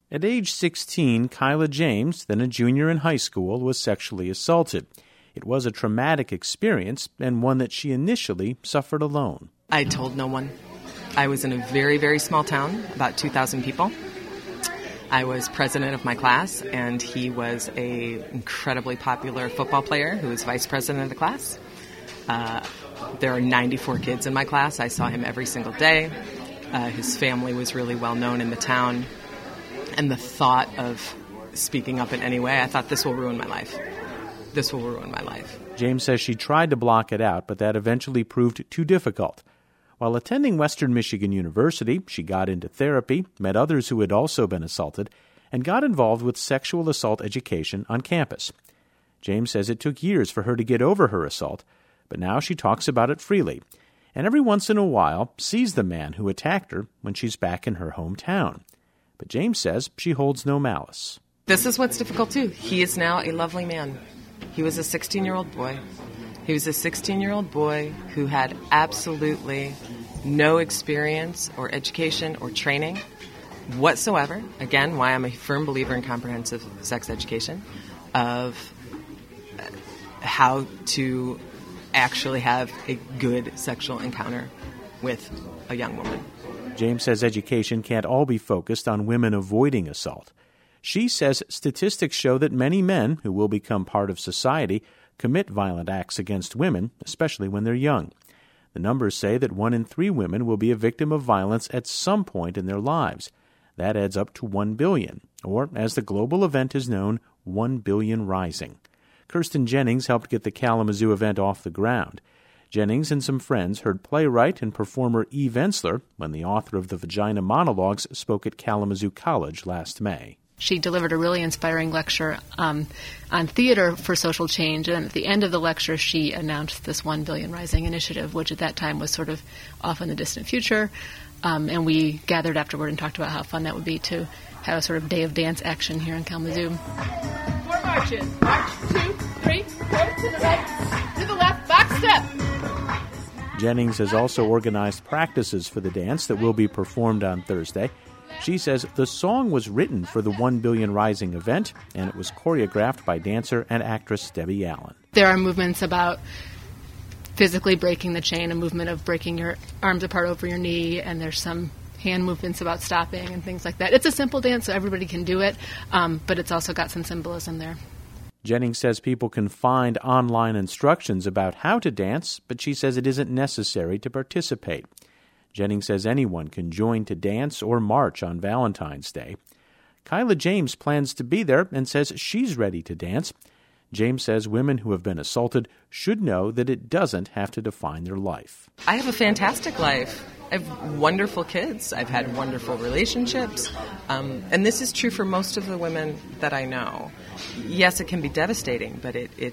At age 16, Kyla James, then a junior in high school, was sexually assaulted. It was a traumatic experience and one that she initially suffered alone. I told no one. I was in a very, very small town, about 2,000 people. I was president of my class, and he was an incredibly popular football player who was vice president of the class. There are 94 kids in my class. I saw him every single day. His family was really well known in the town. And the thought of speaking up in any way, I thought, this will ruin my life. This will ruin my life. James says she tried to block it out, but that eventually proved too difficult. While attending Western Michigan University, she got into therapy, met others who had also been assaulted, and got involved with sexual assault education on campus. James says it took years for her to get over her assault, but now she talks about it freely, and every once in a while sees the man who attacked her when she's back in her hometown. But James says she holds no malice. This is what's difficult, too. He is now a lovely man. He was a 16-year-old boy. He was a 16-year-old boy who had absolutely no experience or education or training whatsoever. Again, why I'm a firm believer in comprehensive sex education, of how to actually have a good sexual encounter with a young woman. James says education can't all be focused on women avoiding assault. She says statistics show that many men who will become part of society commit violent acts against women, especially when they're young. The numbers say that 1 in 3 women will be a victim of violence at some point in their lives. That adds up to 1 billion, or, as the global event is known, 1 billion rising. Kirsten Jennings helped get the Kalamazoo event off the ground. Jennings and some friends heard playwright and performer Eve Ensler when the author of the Vagina Monologues spoke at Kalamazoo College last May. She delivered a really inspiring lecture on theater for social change, and at the end of the lecture she announced this 1 Billion Rising initiative, which at that time was sort of off in the distant future, and we gathered afterward and talked about how fun that would be to have a sort of day of dance action here in Kalamazoo. 4 marches. March, 2, 3, 4, to the right, to the left, back step. Jennings has also organized practices for the dance that will be performed on Thursday. She says the song was written for the 1 Billion Rising event, and it was choreographed by dancer and actress Debbie Allen. There are movements about physically breaking the chain, a movement of breaking your arms apart over your knee, and there's some hand movements about stopping and things like that. It's a simple dance, so everybody can do it, but it's also got some symbolism there. Jennings says people can find online instructions about how to dance, but she says it isn't necessary to participate. Jennings says anyone can join to dance or march on Valentine's Day. Kyla James plans to be there and says she's ready to dance. James says women who have been assaulted should know that it doesn't have to define their life. I have a fantastic life. I have wonderful kids. I've had wonderful relationships. And this is true for most of the women that I know. Yes, it can be devastating, but it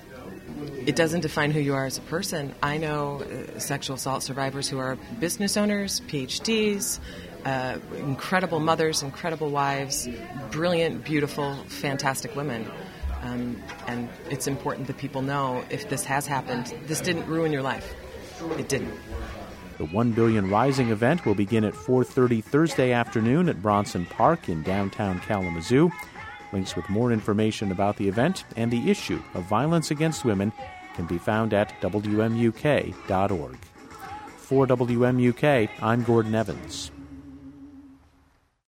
doesn't define who you are as a person. I know sexual assault survivors who are business owners, PhDs, incredible mothers, incredible wives, brilliant, beautiful, fantastic women. And it's important that people know if this has happened, this didn't ruin your life. It didn't. The 1 Billion Rising event will begin at 4:30 Thursday afternoon at Bronson Park in downtown Kalamazoo. Links with more information about the event and the issue of violence against women can be found at WMUK.org. For WMUK, I'm Gordon Evans.